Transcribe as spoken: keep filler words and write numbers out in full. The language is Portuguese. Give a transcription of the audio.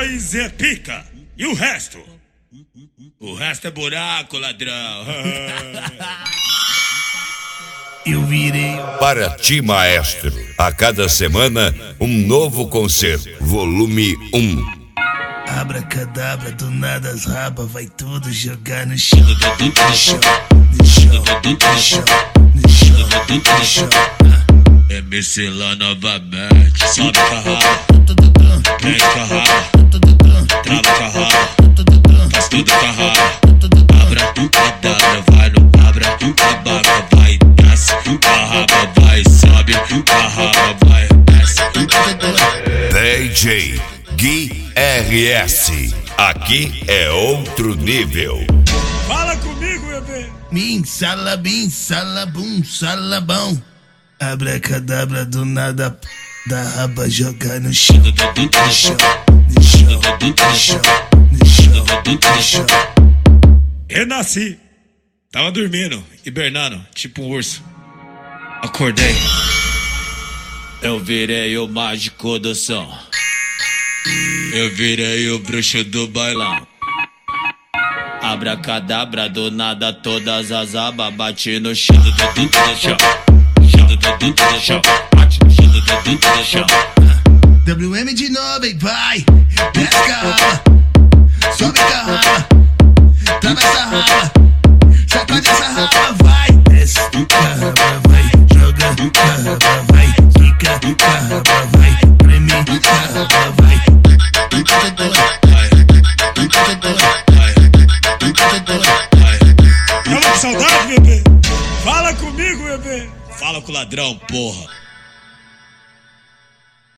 dois é pica. E o resto? O resto é buraco, ladrão. Eu virei. Para ti, maestro, a cada semana um novo concerto, volume um. Abracadabra, do nada as rabas vai tudo jogar no chão. No chão, no chão, no chão, no chão, no chão. M C lá novamente. Sobe com a raba, prende com a raba, trava com a raba, faz tudo com a raba. Abra do cadabra, vai no abra do cabaca, vai, desce com a raba, vai, sobe com a raba, vai, desce. D J Gui R S, aqui é outro nível. Fala comigo, bebê. Bim, salabim, salabum, salabão. Abracadabra, do nada da raba jogar no chão. No chão, no chão, no chão, no chão, no chão. Renasci. Tava dormindo, hibernando, tipo um urso. Acordei. Eu virei o mágico do som. Eu virei o bruxo do bailão. Abracadabra, do nada todas as abas bate no chão. No chão, no chão, bate no chão, no chão. W M de novo, hein, vai. Desce com a raba, sobe com a raba, trava essa raba, sacode essa raba, vai. Desce com a raba, vai. Joga com a raba, vai. Fica com a raba, vai. Treme com a raba, vai. Tava com saudade, bebê? Fala comigo, bebê. Fala com o ladrão, porra.